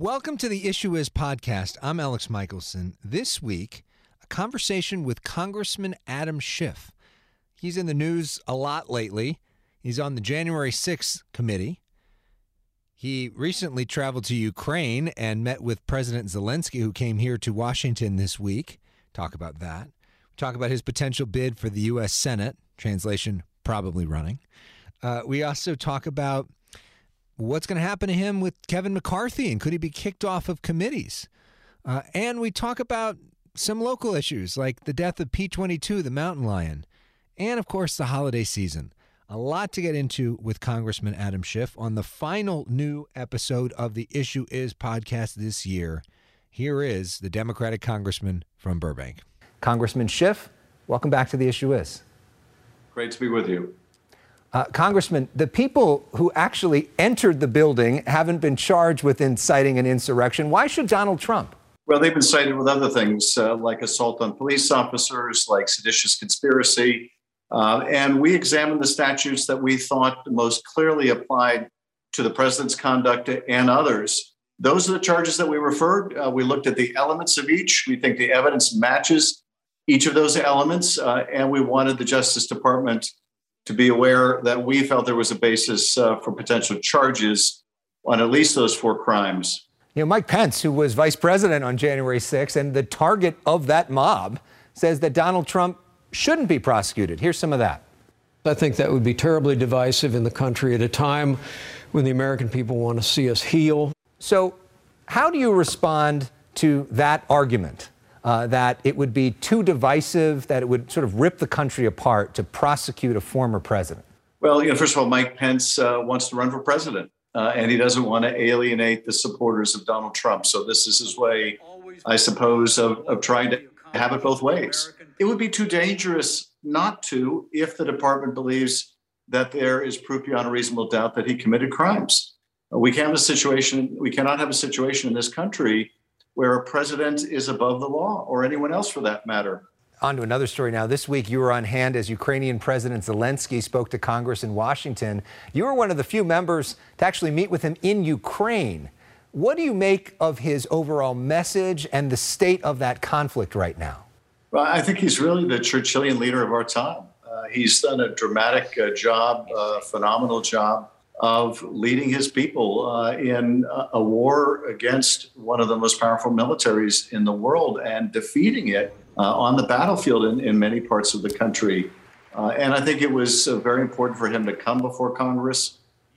Welcome to the Issue Is podcast. I'm Alex Michelson. This week, a conversation with Congressman Adam Schiff. He's in the news a lot lately. He's on the January 6th committee. He recently traveled to Ukraine and met with President Zelensky, who came here to Washington this week. Talk about that. Talk about his potential bid for the U.S. Senate. Translation, probably running. We also talk about what's going to happen to him with Kevin McCarthy, and could he be kicked off of committees? And we talk about some local issues like the death of P-22, the mountain lion, and, of course, the holiday season. A lot to get into with Congressman Adam Schiff on the final new episode of the Issue Is podcast this year. Here is the Democratic congressman from Burbank. Congressman Schiff, welcome back to the Issue Is. Great to be with you. Congressman, the people who actually entered the building haven't been charged with inciting an insurrection. Why should Donald Trump? Well, they've been cited with other things like assault on police officers, like seditious conspiracy. And we examined the statutes that we thought most clearly applied to the president's conduct and others. Those are the charges that we referred. We looked at the elements of each. We think the evidence matches each of those elements. And we wanted the Justice Department to be aware that we felt there was a basis for potential charges on at least those four crimes. You know, Mike Pence, who was vice president on January 6th and the target of that mob, says that Donald Trump shouldn't be prosecuted. Here's some of that. I think that would be terribly divisive in the country at a time when the American people want to see us heal. So how do you respond to that argument? That it would be too divisive, that it would sort of rip the country apart to prosecute a former president? Well, first of all, Mike Pence wants to run for president, and he doesn't want to alienate the supporters of Donald Trump. So this is his way, I suppose, of trying to have it both ways. It would be too dangerous not to if the department believes that there is proof beyond a reasonable doubt that he committed crimes. We cannot have a situation in this country where a president is above the law, or anyone else for that matter. On to another story now. This week, you were on hand as Ukrainian President Zelensky spoke to Congress in Washington. You were one of the few members to actually meet with him in Ukraine. What do you make of his overall message and the state of that conflict right now? Well, I think he's really the Churchillian leader of our time. He's done a dramatic job, a phenomenal job of leading his people in a war against one of the most powerful militaries in the world and defeating it on the battlefield in many parts of the country. And I think it was very important for him to come before Congress.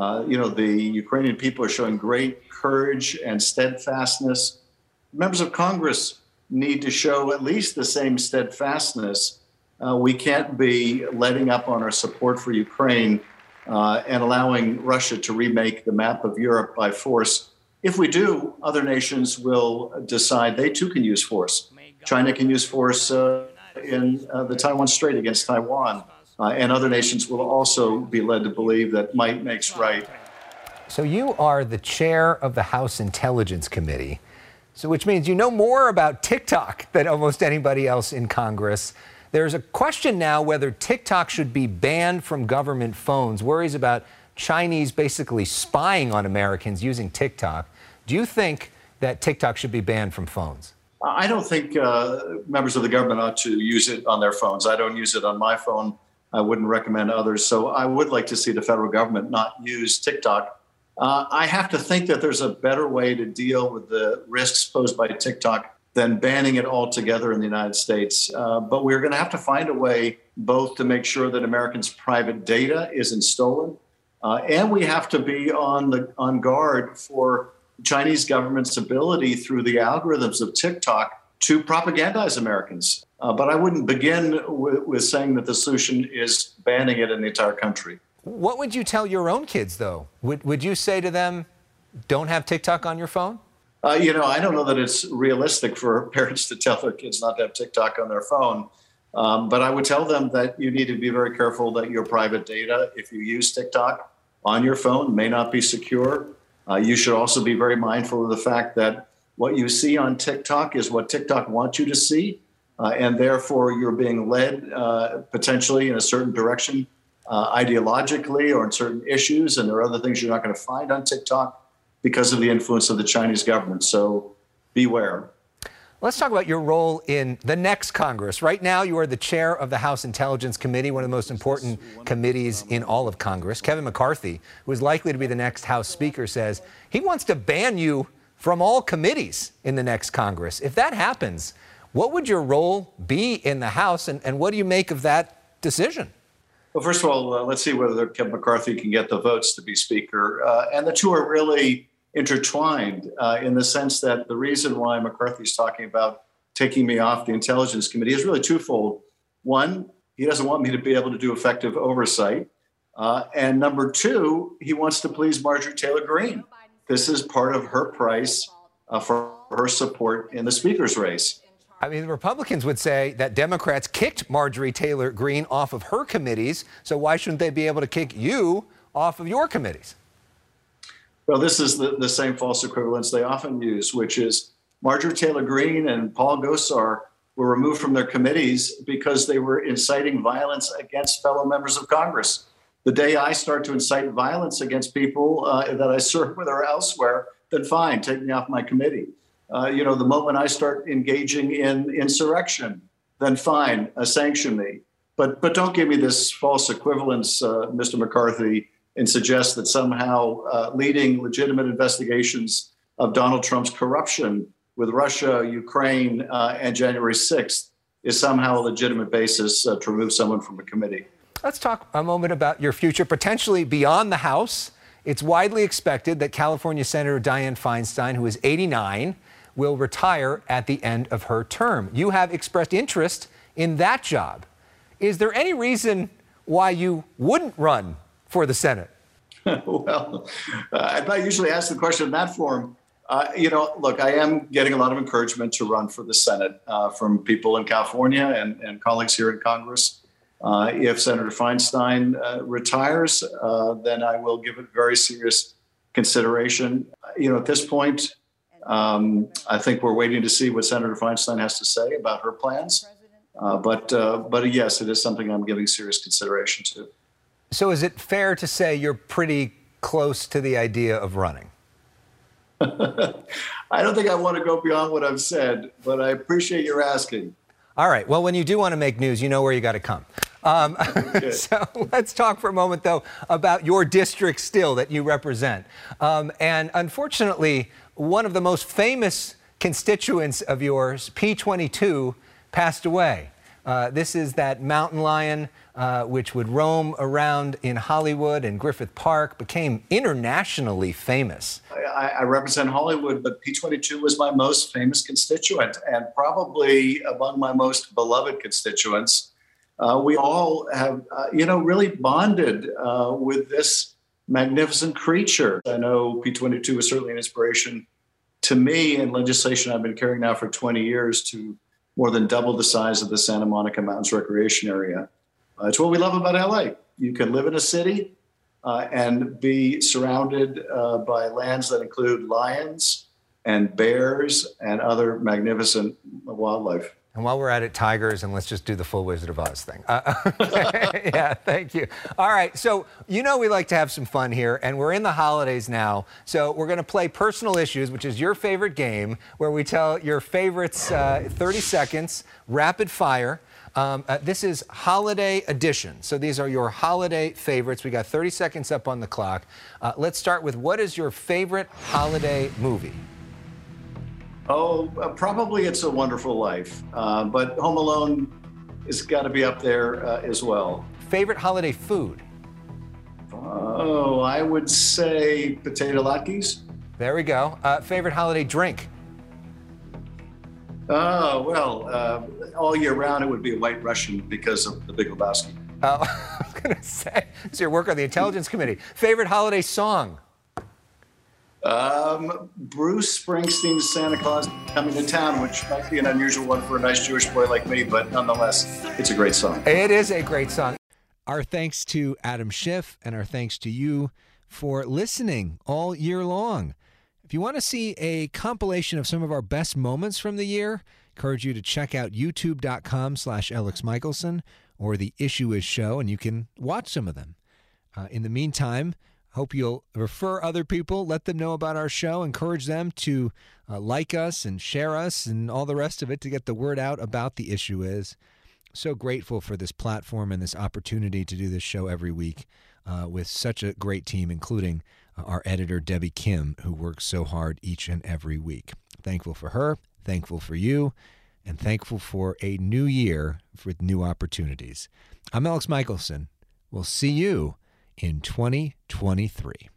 The Ukrainian people are showing great courage and steadfastness. Members of Congress need to show at least the same steadfastness. We can't be letting up on our support for Ukraine and allowing Russia to remake the map of Europe by force. If we do, other nations will decide they too can use force. China can use force in the Taiwan Strait against Taiwan, and other nations will also be led to believe that might makes right. So you are the chair of the House Intelligence Committee, so which means you know more about TikTok than almost anybody else in Congress. There's a question now whether TikTok should be banned from government phones, worries about Chinese basically spying on Americans using TikTok. Do you think that TikTok should be banned from phones? I don't think members of the government ought to use it on their phones. I don't use it on my phone. I wouldn't recommend others. So I would like to see the federal government not use TikTok. I have to think that there's a better way to deal with the risks posed by TikTok than banning it altogether in the United States. But we're going to have to find a way both to make sure that Americans' private data isn't stolen, and we have to be on guard for Chinese government's ability through the algorithms of TikTok to propagandize Americans. But I wouldn't begin with saying that the solution is banning it in the entire country. What would you tell your own kids, though? Would you say to them, don't have TikTok on your phone? I don't know that it's realistic for parents to tell their kids not to have TikTok on their phone. But I would tell them that you need to be very careful that your private data, if you use TikTok on your phone, may not be secure. You should also be very mindful of the fact that what you see on TikTok is what TikTok wants you to see. And therefore, you're being led potentially in a certain direction ideologically or in certain issues. And there are other things you're not going to find on TikTok. because of the influence of the Chinese government. So beware. Let's talk about your role in the next Congress. Right now, you are the chair of the House Intelligence Committee, one of the most important committees in all of Congress. Kevin McCarthy, who is likely to be the next House Speaker, says he wants to ban you from all committees in the next Congress. If that happens, what would your role be in the House, and what do you make of that decision? Well, first of all, let's see whether Kevin McCarthy can get the votes to be Speaker. And the two are really intertwined in the sense that the reason why McCarthy's talking about taking me off the Intelligence Committee is really twofold. One, he doesn't want me to be able to do effective oversight. And number two, he wants to please Marjorie Taylor Greene. This is part of her price for her support in the Speaker's race. I mean, the Republicans would say that Democrats kicked Marjorie Taylor Greene off of her committees, so why shouldn't they be able to kick you off of your committees? Well, this is the same false equivalence they often use, which is Marjorie Taylor Greene and Paul Gosar were removed from their committees because they were inciting violence against fellow members of Congress. The day I start to incite violence against people that I serve with or elsewhere, then fine, take me off my committee. The moment I start engaging in insurrection, then fine, sanction me. But don't give me this false equivalence, Mr. McCarthy, and suggest that somehow leading legitimate investigations of Donald Trump's corruption with Russia, Ukraine, and January 6th is somehow a legitimate basis to remove someone from a committee. Let's talk a moment about your future, potentially beyond the House. It's widely expected that California Senator Dianne Feinstein, who is 89, will retire at the end of her term. You have expressed interest in that job. Is there any reason why you wouldn't run for the Senate? Well, I'm not usually asked the question in that form. Look, I am getting a lot of encouragement to run for the Senate from people in California and colleagues here in Congress. If Senator Feinstein retires, then I will give it very serious consideration. At this point, I think we're waiting to see what Senator Feinstein has to say about her plans. But yes, it is something I'm giving serious consideration to. So is it fair to say you're pretty close to the idea of running? I don't think I want to go beyond what I've said, but I appreciate your asking. All right. Well, when you do want to make news, you know where you got to come. So let's talk for a moment, though, about your district still that you represent. And unfortunately, one of the most famous constituents of yours, P22, passed away. This is that mountain lion which would roam around in Hollywood and Griffith Park, became internationally famous. I represent Hollywood, but P22 was my most famous constituent and probably among my most beloved constituents. We all have, really bonded with this magnificent creature. I know P22 was certainly an inspiration to me in legislation I've been carrying now for 20 years to more than double the size of the Santa Monica Mountains Recreation Area. It's what we love about LA. You can live in a city and be surrounded by lands that include lions and bears and other magnificent wildlife. And while we're at it, tigers, and let's just do the full Wizard of Oz thing. Yeah, thank you. All right, so we like to have some fun here, and we're in the holidays now, so we're going to play Personal Issues, which is your favorite game, where we tell your favorites 30 seconds, rapid fire. This is holiday edition, so these are your holiday favorites. We got 30 seconds up on the clock. Let's start with, what is your favorite holiday movie? Oh, probably It's a Wonderful Life, but Home Alone has got to be up there as well. Favorite holiday food? Oh, I would say potato latkes. There we go. Favorite holiday drink? Oh, well, all year round it would be a White Russian because of The Big Lebowski. I was going to say, it's your work on the Intelligence Committee. Favorite holiday song? Bruce Springsteen's Santa Claus Coming to Town, which might be an unusual one for a nice Jewish boy like me, but nonetheless, it's a great song. It is a great song. Our thanks to Adam Schiff, and our thanks to you for listening all year long. If you want to see a compilation of some of our best moments from the year, I encourage you to check out youtube.com/Alex Michelson or The Issue Is Show, and you can watch some of them. In the meantime, Hope you'll refer other people, let them know about our show, encourage them to like us and share us and all the rest of it to get the word out about The Issue Is. So grateful for this platform and this opportunity to do this show every week with such a great team, including our editor, Debbie Kim, who works so hard each and every week. Thankful for her, thankful for you, and thankful for a new year with new opportunities. I'm Alex Michelson. We'll see you in 2023.